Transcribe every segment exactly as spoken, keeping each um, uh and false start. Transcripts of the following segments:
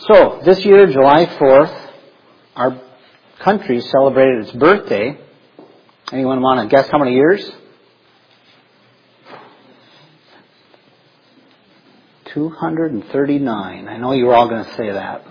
So, this year, July fourth, our country celebrated its birthday. Anyone want to guess how many years? two hundred thirty-nine. I know you were all going to say that.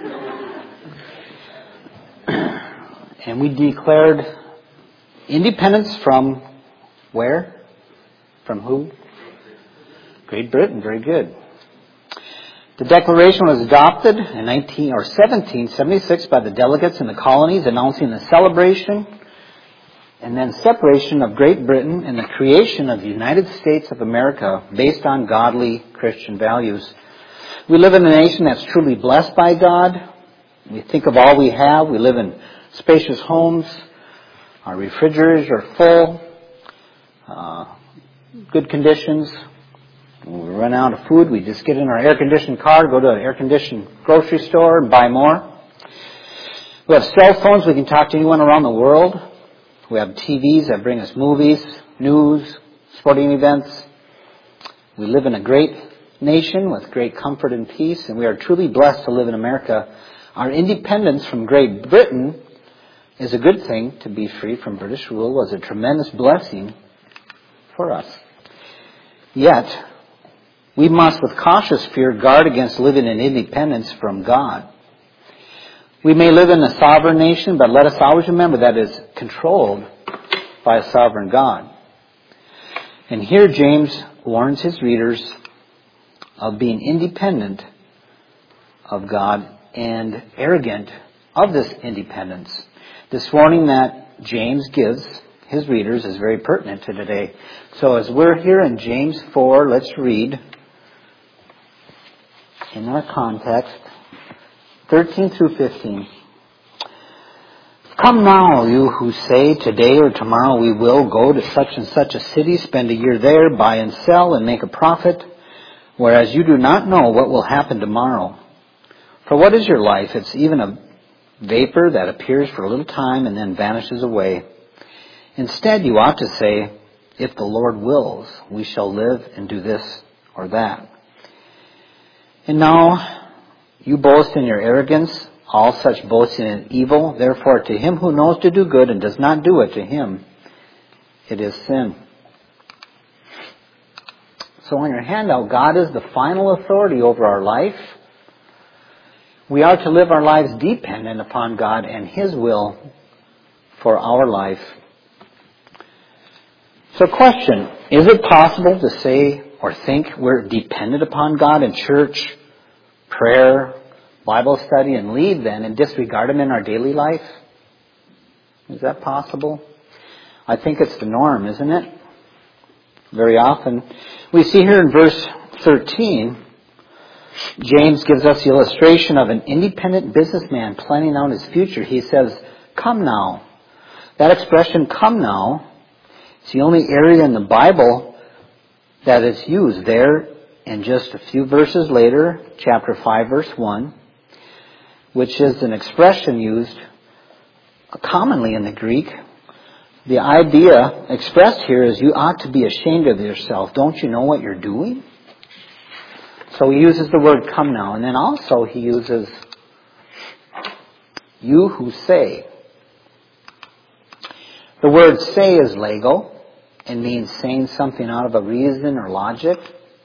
And we declared independence from where? From who? Great Britain. Very good. The Declaration was adopted in nineteen or seventeen seventy-six by the delegates in the colonies, announcing the celebration and then separation of Great Britain and the creation of the United States of America based on godly Christian values. We live in a nation that's truly blessed by God. We think of all we have. We live in spacious homes. Our refrigerators are full. Uh, good conditions. When we run out of food, we just get in our air-conditioned car, go to an air-conditioned grocery store and buy more. We have cell phones. We can talk to anyone around the world. We have T Vs that bring us movies, news, sporting events. We live in a great nation with great comfort and peace, and we are truly blessed to live in America. Our independence from Great Britain is a good thing. To be free from British rule was a tremendous blessing for us. Yet, we must, with cautious fear, guard against living in independence from God. We may live in a sovereign nation, but let us always remember that it is controlled by a sovereign God. And here James warns his readers of being independent of God and arrogant of this independence. This warning that James gives his readers is very pertinent to today. So as we're here in James four, let's read in our context, thirteen through fifteen. Come now, you who say, today or tomorrow we will go to such and such a city, spend a year there, buy and sell, and make a profit, whereas you do not know what will happen tomorrow. For what is your life? It's even a vapor that appears for a little time and then vanishes away. Instead, you ought to say, if the Lord wills, we shall live and do this or that. And now, you boast in your arrogance, all such boasting is evil. Therefore, to him who knows to do good and does not do it, to him it is sin. So on your handout, God is the final authority over our life. We are to live our lives dependent upon God and His will for our life. So question, is it possible to say or think we're dependent upon God in church, prayer, Bible study, and lead then and disregard Him in our daily life? Is that possible? I think it's the norm, isn't it? Very often. We see here in verse thirteen, James gives us the illustration of an independent businessman planning out his future. He says, come now. That expression, come now, is the only area in the Bible that is used there. And just a few verses later, chapter five, verse one, which is an expression used commonly in the Greek. The idea expressed here is you ought to be ashamed of yourself. Don't you know what you're doing? So he uses the word come now. And then also he uses you who say. The word say is lego and means saying something out of a reason or logic.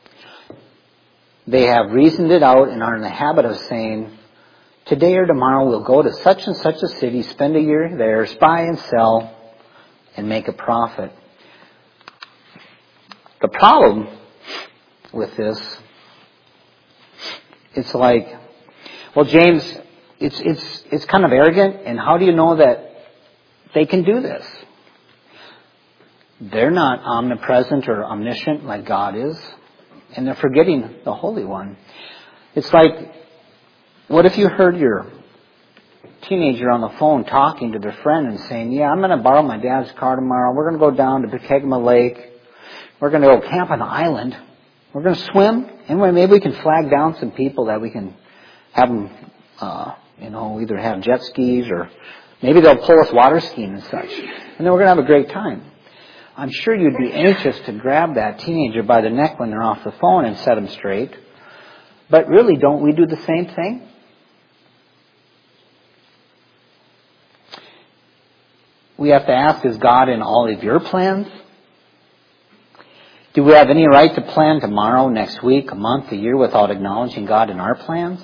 They have reasoned it out and are in the habit of saying, today or tomorrow we'll go to such and such a city, spend a year there, buy and sell, and make a profit. The problem with this, it's like, well, James, it's it's it's kind of arrogant, and how do you know that they can do this? They're not omnipresent or omniscient like God is. And they're forgetting the Holy One. It's like, what if you heard your teenager on the phone talking to their friend and saying, yeah, I'm going to borrow my dad's car tomorrow. We're going to go down to Pekegama Lake. We're going to go camp on the island. We're going to swim. Anyway, maybe we can flag down some people that we can have them, uh, you know, either have jet skis or maybe they'll pull us water skiing and such. And then we're going to have a great time. I'm sure you'd be anxious to grab that teenager by the neck when they're off the phone and set them straight. But really, don't we do the same thing? we have to ask, is God in all of your plans? Do we have any right to plan tomorrow, next week, a month, a year without acknowledging God in our plans?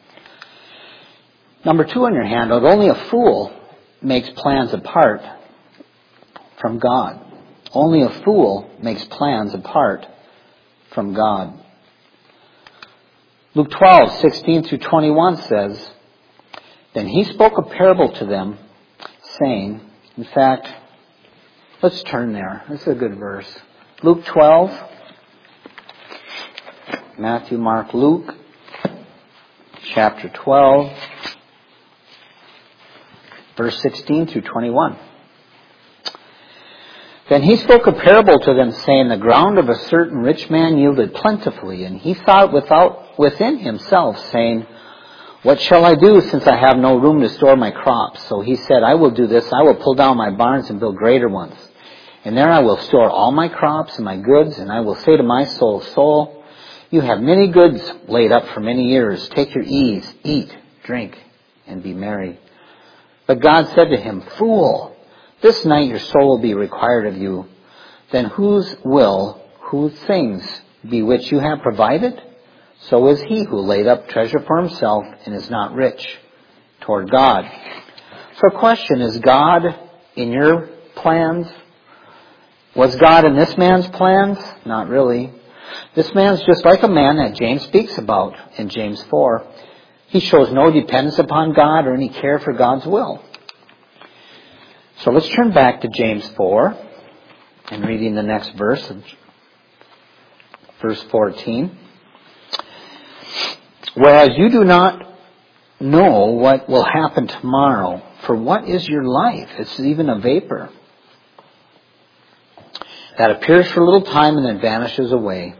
Number two on your handout, only a fool makes plans apart from God. Only a fool makes plans apart from God. Luke twelve, sixteen through twenty-one says, Then he spoke a parable to them, saying, in fact, let's turn there. This is a good verse. Luke twelve, Matthew, Mark, Luke, chapter twelve, verse sixteen through twenty-one. Then he spoke a parable to them, saying, The ground of a certain rich man yielded plentifully, and he thought without, within himself, saying, What shall I do, since I have no room to store my crops? So he said, I will do this, I will pull down my barns and build greater ones. And there I will store all my crops and my goods, and I will say to my soul, Soul, you have many goods laid up for many years. Take your ease, eat, drink, and be merry. But God said to him, Fool, this night your soul will be required of you. Then whose will, whose things be which you have provided? So is he who laid up treasure for himself and is not rich toward God. So question, is God in your plans? Was God in this man's plans? Not really. This man's just like a man that James speaks about in James four. He shows no dependence upon God or any care for God's will. So let's turn back to James four and reading the next verse, verse fourteen. Whereas you do not know what will happen tomorrow, for what is your life? It's even a vapor that appears for a little time and then vanishes away.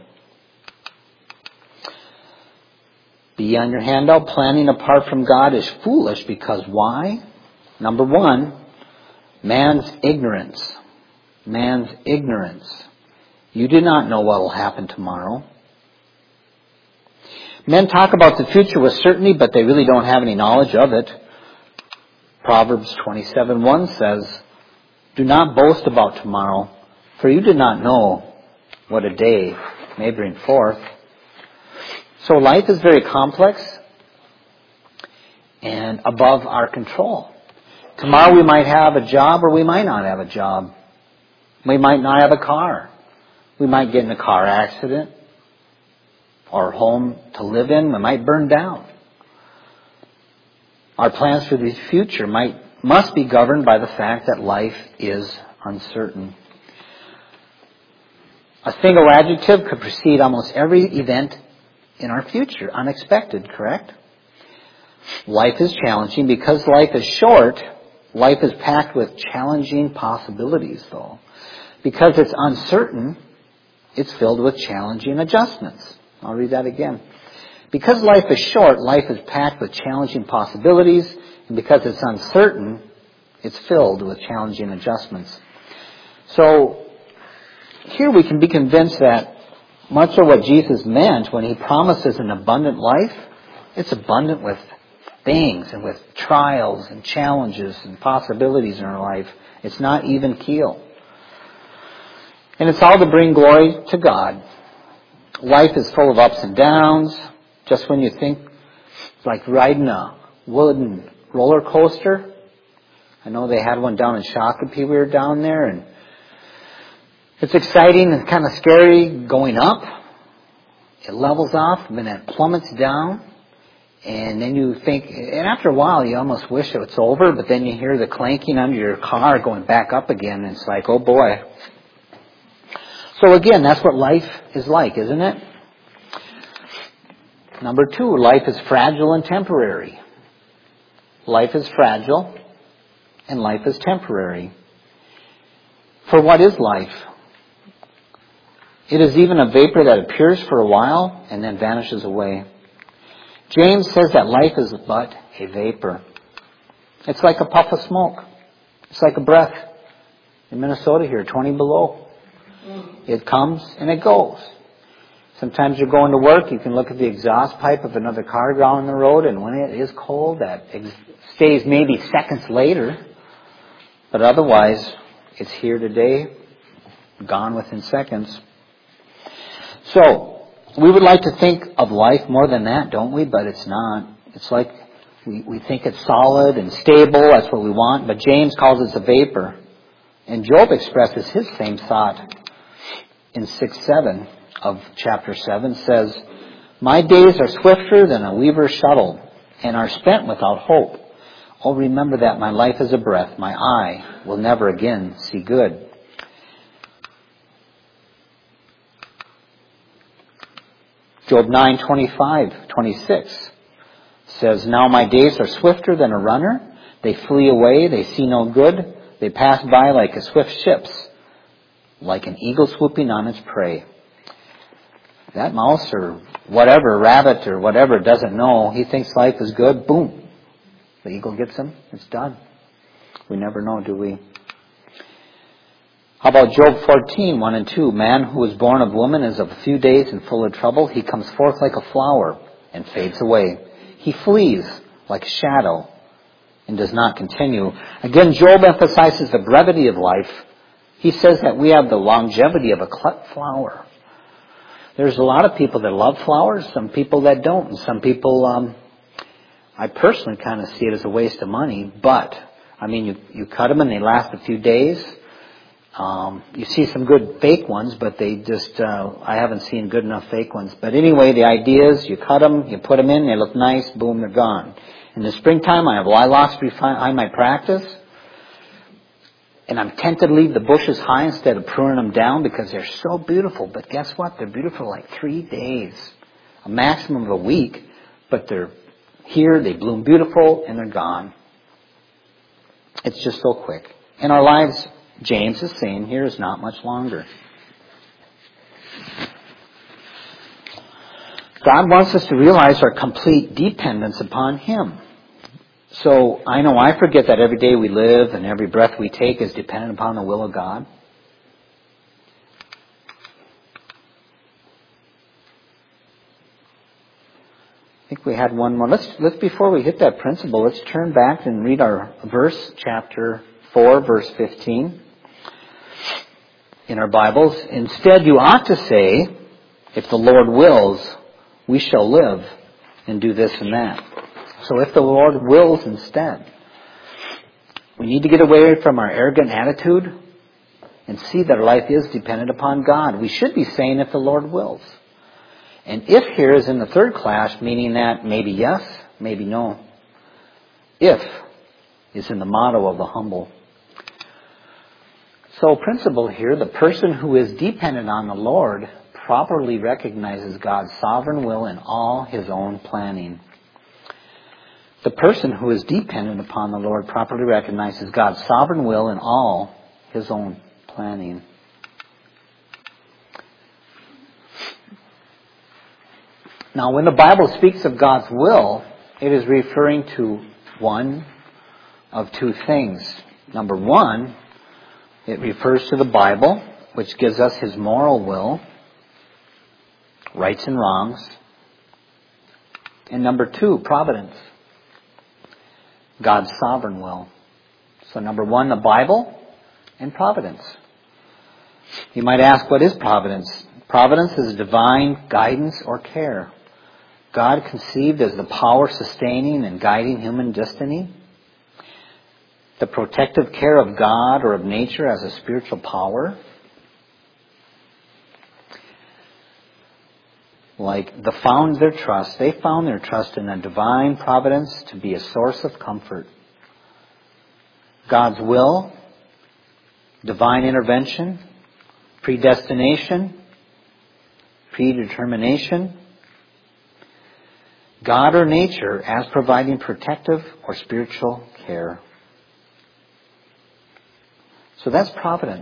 Be on your handout, planning apart from God is foolish because why? Number one, man's ignorance. Man's ignorance. You do not know what will happen tomorrow. Men talk about the future with certainty, but they really don't have any knowledge of it. Proverbs twenty-seven one says, Do not boast about tomorrow, for you do not know what a day may bring forth. So life is very complex and above our control. Tomorrow we might have a job or we might not have a job. We might not have a car. We might get in a car accident. Our home to live in might burn down. Our plans for the future might must be governed by the fact that life is uncertain. A single adjective could precede almost every event in our future. Unexpected, correct? Life is challenging. Because life is short, life is packed with challenging possibilities, though. Because it's uncertain, it's filled with challenging adjustments. I'll read that again. Because life is short, life is packed with challenging possibilities, and because it's uncertain, it's filled with challenging adjustments. So, here we can be convinced that much of what Jesus meant when he promises an abundant life, it's abundant with things and with trials and challenges and possibilities in our life. It's not even keel. And it's all to bring glory to God. Life is full of ups and downs. Just when you think it's like riding a wooden roller coaster. I know they had one down in Shakopee. We were down there, and it's exciting and kind of scary going up. It levels off, and then it plummets down. And then you think, and after a while you almost wish it was over, but then you hear the clanking under your car going back up again, and it's like, oh boy. So again, that's what life is like, isn't it? Number two, life is fragile and temporary. Life is fragile and life is temporary. For what is life? It is even a vapor that appears for a while and then vanishes away. James says that life is but a vapor. It's like a puff of smoke. It's like a breath. In Minnesota here, twenty below. It comes and it goes. Sometimes you're going to work, you can look at the exhaust pipe of another car down the road, and when it is cold, that ex- stays maybe seconds later. But otherwise, it's here today, gone within seconds. So, we would like to think of life more than that, don't we? But it's not. It's like we, we think it's solid and stable. That's what we want. But James calls it a vapor. And Job expresses his same thought in six seven of chapter seven. Says, my days are swifter than a weaver's shuttle and are spent without hope. Oh, remember that my life is a breath. My eye will never again see good. Job nine twenty-five, twenty-six says, now my days are swifter than a runner. They flee away. They see no good. They pass by like a swift ships, like an eagle swooping on its prey. That mouse or whatever, rabbit or whatever, doesn't know. He thinks life is good. Boom. The eagle gets him. It's done. We never know, do we? How about Job fourteen, one and two? Man who is born of woman is of a few days and full of trouble. He comes forth like a flower and fades away. He flees like a shadow and does not continue. Again, Job emphasizes the brevity of life. He says that we have the longevity of a cut flower. There's a lot of people that love flowers, some people that don't, and some people, um, I personally kind of see it as a waste of money, but, I mean, you, you cut them and they last a few days. Um, you see some good fake ones, but they just, uh, I haven't seen good enough fake ones. But anyway, the idea is you cut them, you put them in, they look nice, boom, they're gone. In the springtime, I have lilacs behind my practice, and I'm tempted to leave the bushes high instead of pruning them down because they're so beautiful. But guess what? They're beautiful like three days, a maximum of a week, but they're here, they bloom beautiful, and they're gone. It's just so quick. In our lives, James is saying here, is not much longer. God wants us to realize our complete dependence upon Him. So I know I forget that every day we live and every breath we take is dependent upon the will of God. I think we had one more. Let's, let's before we hit that principle, let's turn back and read our verse, chapter four, verse fifteen. In our Bibles. Instead, you ought to say, if the Lord wills, we shall live and do this and that. So if the Lord wills instead, we need to get away from our arrogant attitude and see that our life is dependent upon God. We should be saying if the Lord wills. And if here is in the third class, meaning that maybe yes, maybe no. If is in the motto of the humble. So principle here, the person who is dependent on the Lord properly recognizes God's sovereign will in all his own planning. The person who is dependent upon the Lord properly recognizes God's sovereign will in all his own planning. Now, when the Bible speaks of God's will, it is referring to one of two things. Number one, it refers to the Bible, which gives us His moral will, rights and wrongs. And number two, providence, God's sovereign will. So number one, the Bible and providence. You might ask, what is providence? Providence is divine guidance or care. God conceived as the power sustaining and guiding human destiny. The protective care of God or of nature as a spiritual power. Like the found their trust, they found their trust in a divine providence to be a source of comfort. God's will, divine intervention, predestination, predetermination. God or nature as providing protective or spiritual care. So that's providence.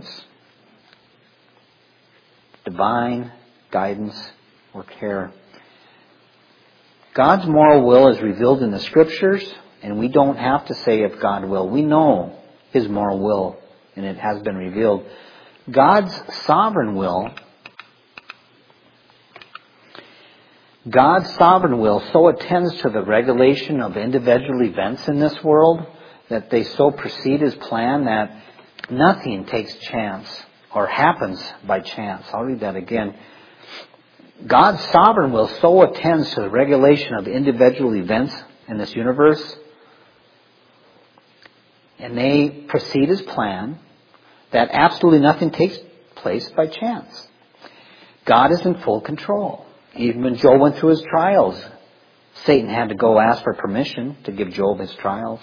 Divine guidance or care. God's moral will is revealed in the Scriptures, and we don't have to say if God will. We know His moral will, and it has been revealed. God's sovereign will, God's sovereign will so attends to the regulation of individual events in this world that they so precede His plan that nothing takes chance or happens by chance. I'll read that again. God's sovereign will so attends to the regulation of individual events in this universe, and they precede His plan, that absolutely nothing takes place by chance. God is in full control. Even when Job went through his trials, Satan had to go ask for permission to give Job his trials.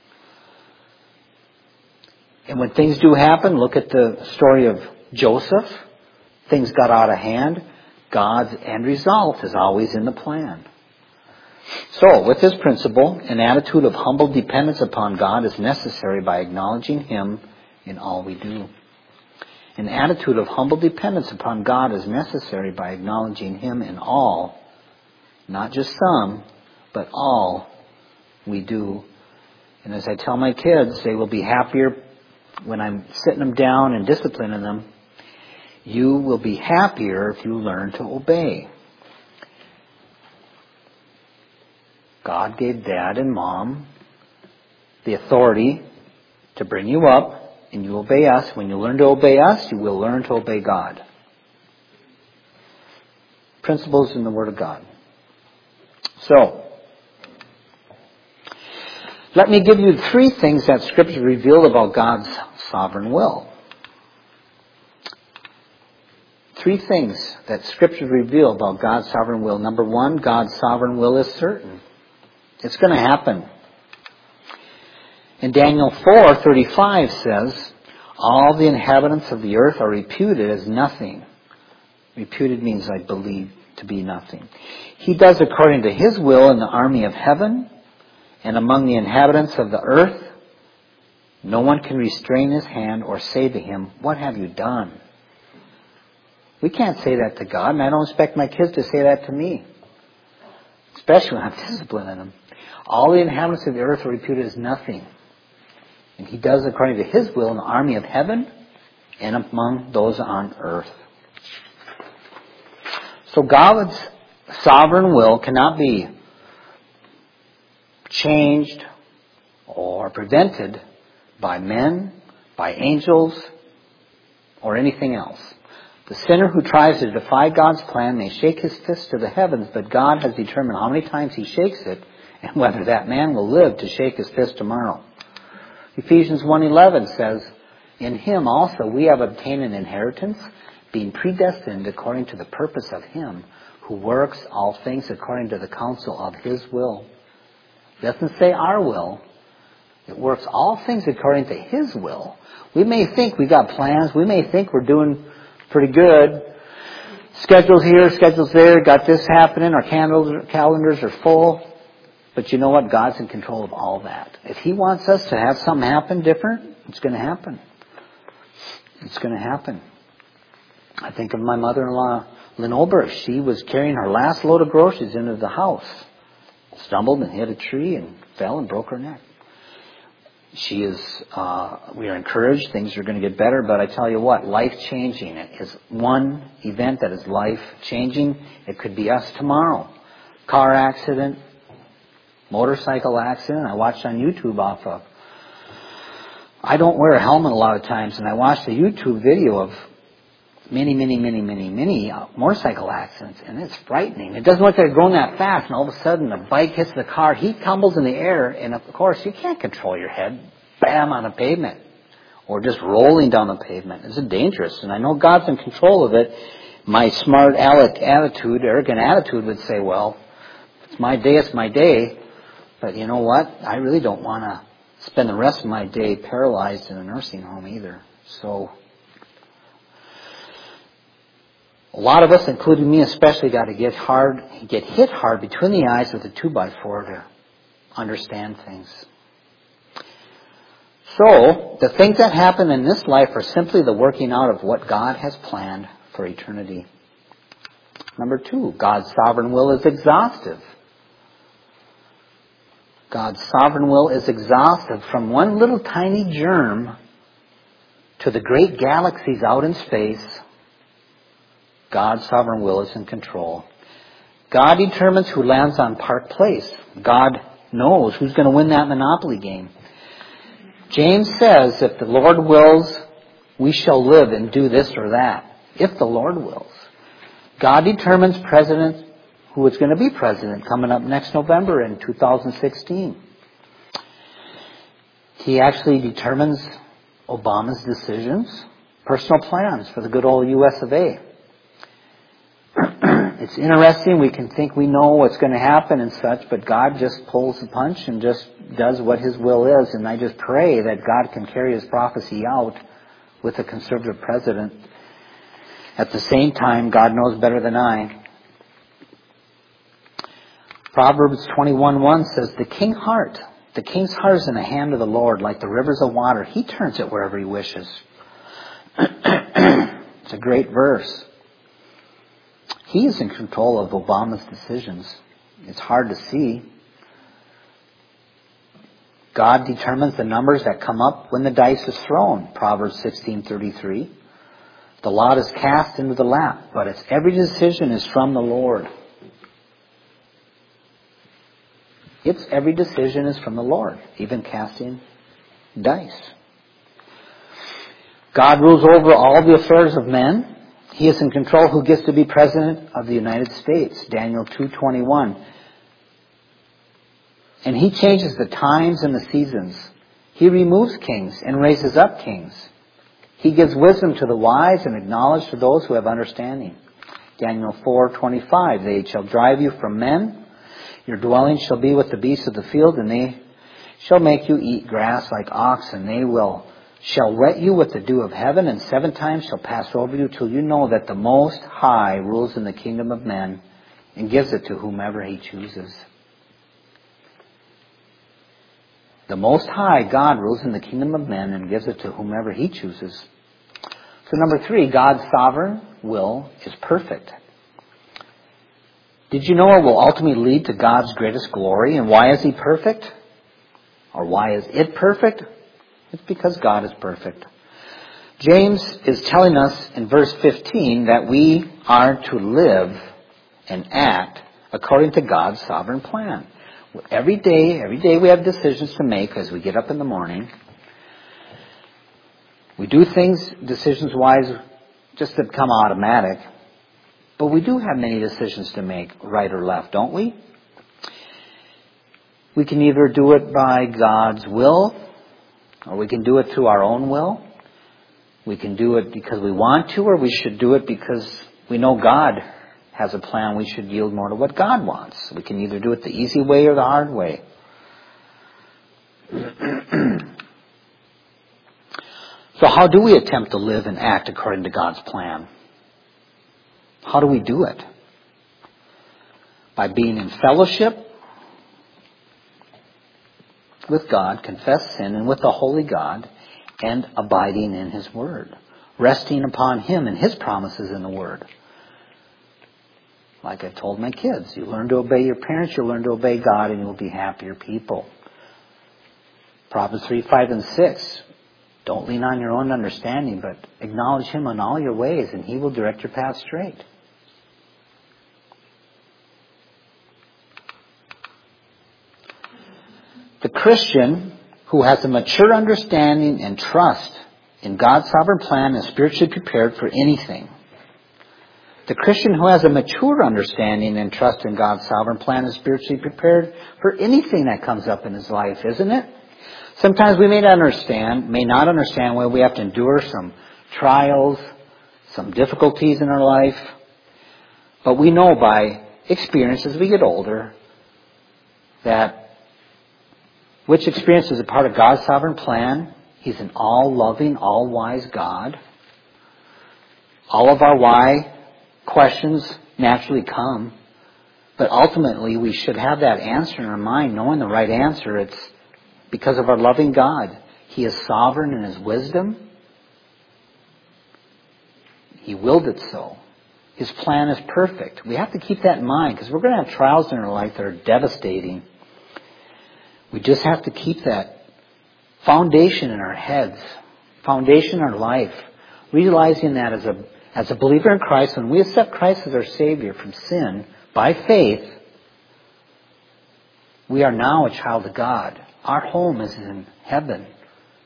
And when things do happen, look at the story of Joseph. Things got out of hand. God's end result is always in the plan. So, with this principle, an attitude of humble dependence upon God is necessary by acknowledging Him in all we do. An attitude of humble dependence upon God is necessary by acknowledging Him in all, not just some, but all we do. And as I tell my kids, they will be happier when I'm sitting them down and disciplining them. You will be happier if you learn to obey. God gave Dad and Mom the authority to bring you up, and you obey us. When you learn to obey us, you will learn to obey God. Principles in the Word of God. So, let me give you three things that Scripture revealed about God's sovereign will. Three things that Scripture reveal about God's sovereign will. Number one, God's sovereign will is certain. It's going to happen. And Daniel four thirty-five says, all the inhabitants of the earth are reputed as nothing. Reputed means I believe to be nothing. He does according to His will in the army of heaven and among the inhabitants of the earth. No one can restrain His hand or say to Him, what have you done? We can't say that to God, and I don't expect my kids to say that to me. Especially when I'm disciplining them. All the inhabitants of the earth are reputed as nothing. And He does according to His will in the army of heaven and among those on earth. So God's sovereign will cannot be changed or prevented by men, by angels, or anything else. The sinner who tries to defy God's plan may shake his fist to the heavens, but God has determined how many times he shakes it and whether that man will live to shake his fist tomorrow. Ephesians one eleven says, in Him also we have obtained an inheritance, being predestined according to the purpose of Him who works all things according to the counsel of His will. It doesn't say our will. It works all things according to His will. We may think we got plans. We may think we're doing pretty good. Schedules here, schedules there, got this happening. Our calendars are full. But you know what? God's in control of all that. If He wants us to have something happen different, it's going to happen. It's going to happen. I think of my mother-in-law, Lynn Oberg. She was carrying her last load of groceries into the house. Stumbled and hit a tree and fell and broke her neck. She is, uh, we are encouraged. Things are going to get better. But I tell you what, life-changing is one event that is life-changing. It could be us tomorrow. Car accident. Motorcycle accident. I watched on YouTube off of. I don't wear a helmet a lot of times, and I watched a YouTube video of many, many, many, many, many uh, motorcycle accidents, and it's frightening. It doesn't look like they're going that fast, and all of a sudden the bike hits the car, he tumbles in the air, and of course you can't control your head. Bam, on the pavement, or just rolling down the pavement. It's dangerous, and I know God's in control of it. My smart aleck attitude, arrogant attitude would say, well, it's my day, it's my day. But you know what? I really don't want to spend the rest of my day paralyzed in a nursing home either. So, a lot of us, including me especially, got to get hard, get hit hard between the eyes with a two by four to understand things. So, the things that happen in this life are simply the working out of what God has planned for eternity. Number two, God's sovereign will is exhaustive. God's sovereign will is exhaustive from one little tiny germ to the great galaxies out in space. God's sovereign will is in control. God determines who lands on Park Place. God knows who's going to win that Monopoly game. James says, if the Lord wills, we shall live and do this or that. If the Lord wills. God determines president, who is going to be president coming up next November in two thousand sixteen. He actually determines Obama's decisions, personal plans for the good old U S of A. It's interesting. We can think we know what's going to happen and such, but God just pulls the punch and just does what His will is. And I just pray that God can carry His prophecy out with a conservative president. At the same time, God knows better than I. Proverbs twenty-one one says, the king heart, the king's heart is in the hand of the Lord, like the rivers of water. He turns it wherever He wishes. It's a great verse. He is in control of Obama's decisions. It's hard to see. God determines the numbers that come up when the dice is thrown. Proverbs sixteen thirty-three. The lot is cast into the lap, but its every decision is from the Lord. Its every decision is from the Lord, even casting dice. God rules over all the affairs of men. He is in control who gets to be president of the United States. Daniel two twenty-one. And He changes the times and the seasons. He removes kings and raises up kings. He gives wisdom to the wise and knowledge to those who have understanding. Daniel four twenty-five. They shall drive you from men. Your dwelling shall be with the beasts of the field, and they shall make you eat grass like oxen. They will shall wet you with the dew of heaven, and seven times shall pass over you till you know that the Most High rules in the kingdom of men and gives it to whomever He chooses. The Most High, God, rules in the kingdom of men and gives it to whomever He chooses. So number three, God's sovereign will is perfect. Did you know it will ultimately lead to God's greatest glory? And why is He perfect? Or why is it perfect? It's because God is perfect. James is telling us in verse fifteen that we are to live and act according to God's sovereign plan. Every day, every day we have decisions to make as we get up in the morning. We do things decisions-wise just to become automatic. But we do have many decisions to make, right or left, don't we? We can either do it by God's will, or we can do it through our own will. We can do it because we want to, or we should do it because we know God has a plan. We should yield more to what God wants. We can either do it the easy way or the hard way. So how do we attempt to live and act according to God's plan? How do we do it? By being in fellowship with God, confess sin, and with the holy God, and abiding in His Word. Resting upon Him and His promises in the Word. Like I told my kids, you learn to obey your parents, you'll learn to obey God, and you'll be happier people. Proverbs three, five, and six. Don't lean on your own understanding, but acknowledge Him in all your ways, and He will direct your path straight. The Christian who has a mature understanding and trust in God's sovereign plan is spiritually prepared for anything. The Christian who has a mature understanding and trust in God's sovereign plan is spiritually prepared for anything that comes up in his life, isn't it? Sometimes we may not understand, may not understand why we have to endure some trials, some difficulties in our life. But we know by experience as we get older that which experience is a part of God's sovereign plan. He's an all-loving, all-wise God. All of our why questions naturally come. But ultimately, we should have that answer in our mind, knowing the right answer. It's because of our loving God. He is sovereign in His wisdom. He willed it so. His plan is perfect. We have to keep that in mind because we're going to have trials in our life that are devastating. We just have to keep that foundation in our heads, foundation in our life, realizing that as a as a believer in Christ, when we accept Christ as our Savior from sin by faith, we are now a child of God. Our home is in heaven.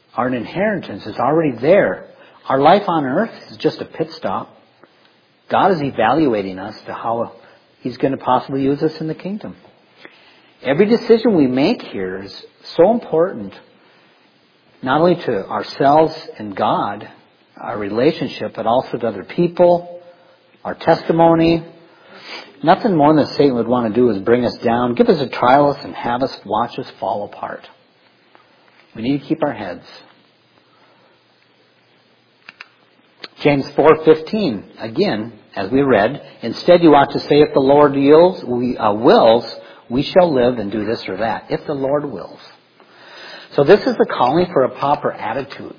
Our inheritance is already there. Our life on earth is just a pit stop. God is evaluating us to how He's going to possibly use us in the kingdom. Every decision we make here is so important, not only to ourselves and God, our relationship, but also to other people, our testimony. Nothing more than Satan would want to do is bring us down, give us a trial and have us watch us fall apart. We need to keep our heads. James four fifteen, again, as we read, instead you ought to say, if the Lord wills, we, uh, wills, we shall live and do this or that. If the Lord wills. So this is the calling for a proper attitude.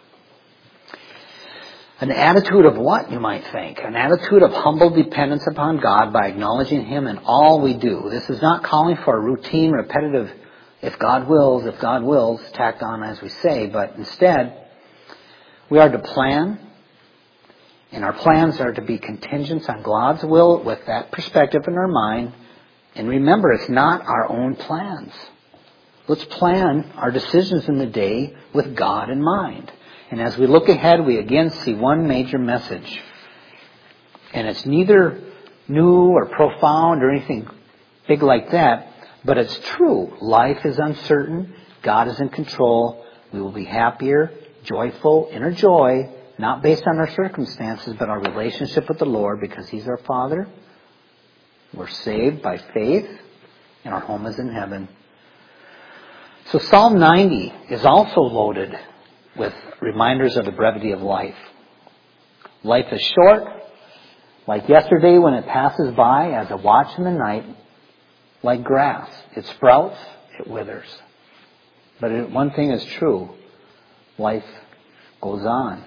An attitude of what, you might think? An attitude of humble dependence upon God by acknowledging Him in all we do. This is not calling for a routine, repetitive, if God wills, if God wills, tacked on as we say, but instead, we are to plan, and our plans are to be contingent on God's will with that perspective in our mind. And remember, it's not our own plans. Let's plan our decisions in the day with God in mind. And as we look ahead, we again see one major message. And it's neither new or profound or anything big like that, but it's true. Life is uncertain. God is in control. We will be happier, joyful, inner joy, not based on our circumstances, but our relationship with the Lord because He's our Father. We're saved by faith, and our home is in heaven. So Psalm ninety is also loaded with reminders of the brevity of life. Life is short, like yesterday when it passes by as a watch in the night, like grass. It sprouts, it withers. But it, one thing is true, life goes on.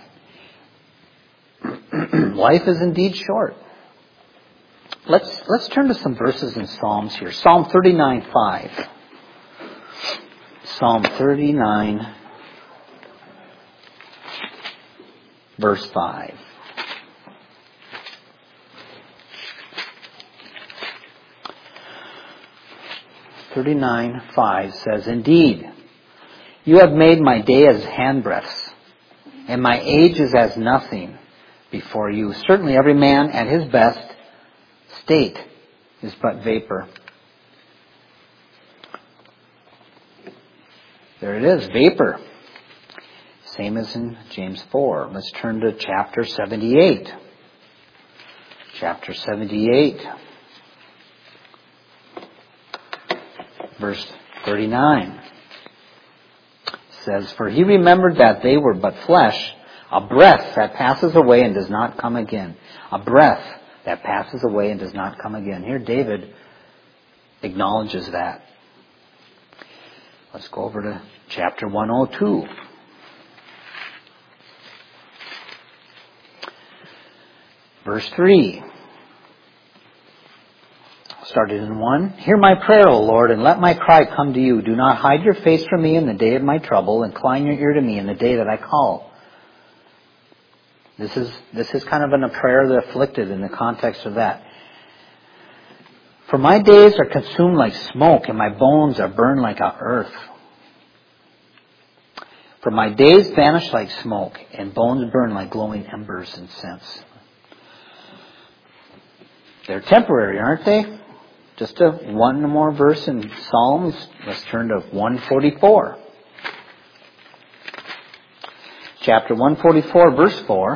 Life is indeed short. Let's let's turn to some verses in Psalms here. Psalm thirty-nine five. Psalm thirty-nine, verse five. thirty-nine five says, indeed, you have made my day as handbreadths, and my age is as nothing before you. Certainly every man at his best state is but vapor. There it is, vapor. Same as in James four. Let's turn to chapter seventy-eight. Chapter seventy-eight, verse thirty-nine. Says, for he remembered that they were but flesh, a breath that passes away and does not come again. A breath that passes away and does not come again. Here David acknowledges that. Let's go over to chapter one oh two. Verse three. Started in one. Hear my prayer, O Lord, and let my cry come to you. Do not hide your face from me in the day of my trouble. Incline your ear to me in the day that I call. This is this is kind of in a prayer of the afflicted in the context of that. For my days are consumed like smoke, and my bones are burned like a earth. For my days vanish like smoke, and bones burn like glowing embers and incense. They're temporary, aren't they? Just a one more verse in Psalms. Let's turn to one forty-four. Chapter one forty-four, verse four.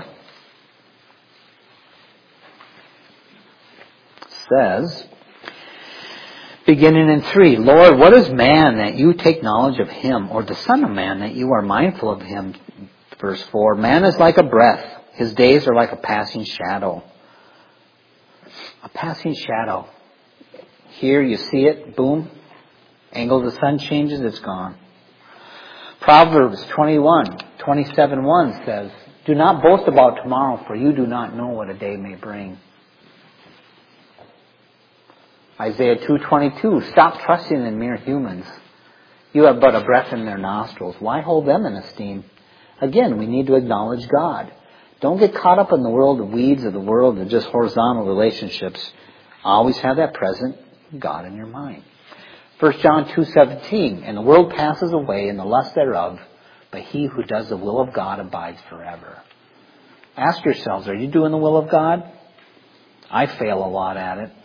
Says, beginning in three, Lord, what is man that you take knowledge of him, or the son of man that you are mindful of him? Verse four, man is like a breath. His days are like a passing shadow. A passing shadow. Here you see it, boom. Angle of the sun changes, it's gone. Proverbs twenty-one, twenty-seven one says, do not boast about tomorrow, for you do not know what a day may bring. Isaiah two twenty-two, stop trusting in mere humans. You have but a breath in their nostrils. Why hold them in esteem? Again, we need to acknowledge God. Don't get caught up in the world, the weeds of the world, and just horizontal relationships. Always have that present God in your mind. First John two seventeen, and the world passes away and the lust thereof, but he who does the will of God abides forever. Ask yourselves, are you doing the will of God? I fail a lot at it.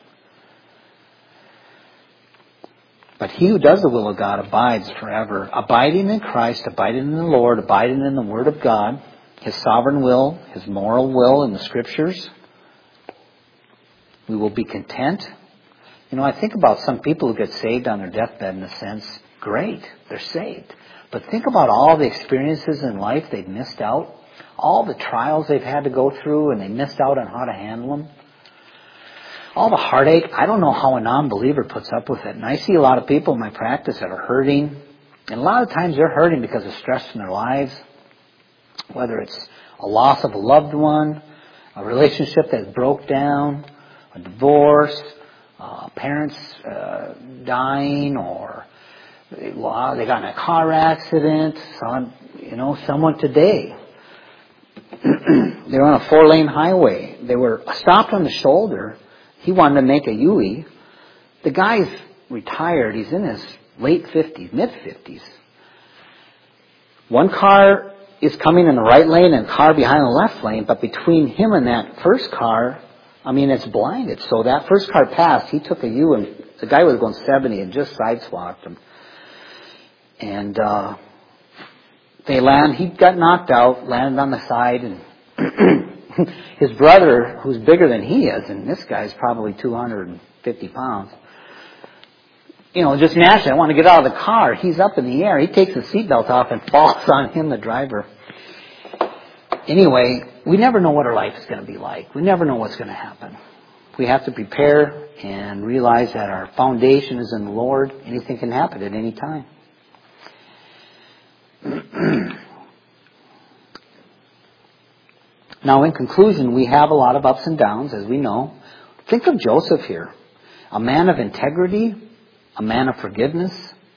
But he who does the will of God abides forever. Abiding in Christ, abiding in the Lord, abiding in the Word of God, His sovereign will, His moral will in the Scriptures. We will be content. You know, I think about some people who get saved on their deathbed in a sense. Great, they're saved. But think about all the experiences in life they've missed out. All the trials they've had to go through and they missed out on how to handle them. All the heartache. I don't know how a non-believer puts up with it. And I see a lot of people in my practice that are hurting. And a lot of times they're hurting because of stress in their lives. Whether it's a loss of a loved one, a relationship that broke down, a divorce, uh, parents uh, dying, or they, well, they got in a car accident. Some, you know, someone today. They were on a four-lane highway. They were stopped on the shoulder. He wanted to make a U-E. The guy's retired. He's in his late fifties, mid-fifties. One car is coming in the right lane and a car behind the left lane, but between him and that first car, I mean, it's blinded. So that first car passed. He took a U, and the guy was going seventy and just sideswiped him. And uh, they land. He got knocked out, landed on the side, and his brother, who's bigger than he is, and this guy's probably two hundred fifty pounds, you know, just naturally, I want to get out of the car. He's up in the air. He takes his seatbelt off and falls on him, the driver. Anyway, we never know what our life is going to be like. We never know what's going to happen. We have to prepare and realize that our foundation is in the Lord. Anything can happen at any time. Now, in conclusion, we have a lot of ups and downs, as we know. Think of Joseph here. A man of integrity, a man of forgiveness.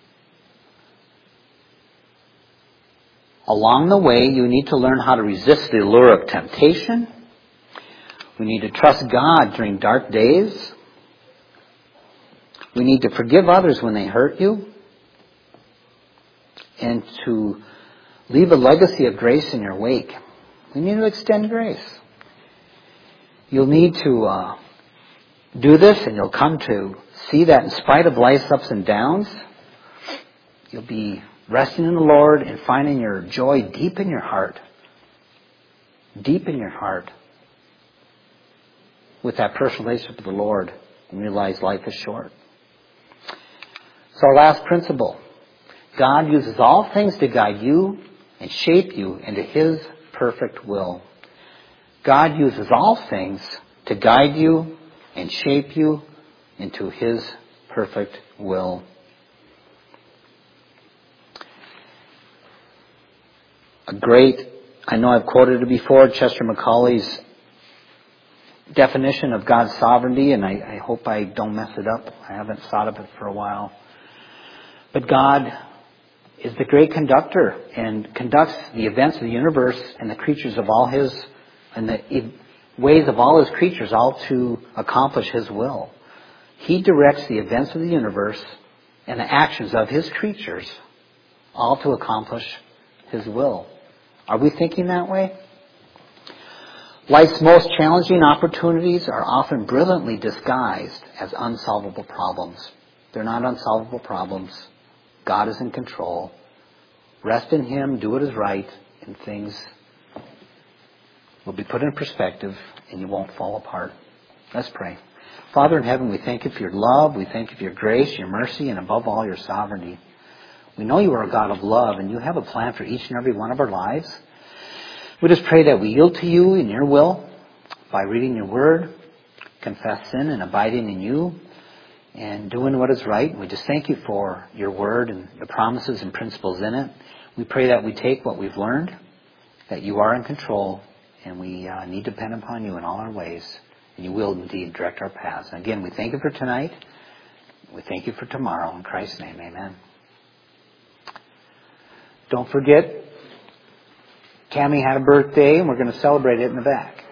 Along the way, you need to learn how to resist the allure of temptation. We need to trust God during dark days. We need to forgive others when they hurt you. And to leave a legacy of grace in your wake. We need to extend grace. You'll need to uh, do this, and you'll come to see that in spite of life's ups and downs, you'll be resting in the Lord and finding your joy deep in your heart. Deep in your heart. With that personal relationship with the Lord, and realize life is short. So our last principle. God uses all things to guide you and shape you into His perfect will. God uses all things to guide you and shape you into His perfect will. A great, I know I've quoted it before, Chester Macaulay's definition of God's sovereignty, and I, I hope I don't mess it up. I haven't thought of it for a while. But God is the great conductor and conducts the events of the universe and the creatures of all His, and the ways of all His creatures, all to accomplish His will. He directs the events of the universe and the actions of His creatures, all to accomplish His will. Are we thinking that way? Life's most challenging opportunities are often brilliantly disguised as unsolvable problems. They're not unsolvable problems. God is in control. Rest in Him, do what is right, and things will be put in perspective, and you won't fall apart. Let's pray. Father in heaven, we thank You for Your love. We thank You for Your grace, Your mercy, and above all, Your sovereignty. We know You are a God of love, and You have a plan for each and every one of our lives. We just pray that we yield to You in Your will by reading Your word, confess sin, and abiding in You, and doing what is right. We just thank You for Your word and the promises and principles in it. We pray that we take what we've learned, that You are in control, and we uh, need to depend upon You in all our ways, and You will indeed direct our paths. And again, we thank You for tonight. We thank You for tomorrow. In Christ's name, amen. Don't forget, Cammie had a birthday, and we're going to celebrate it in the back.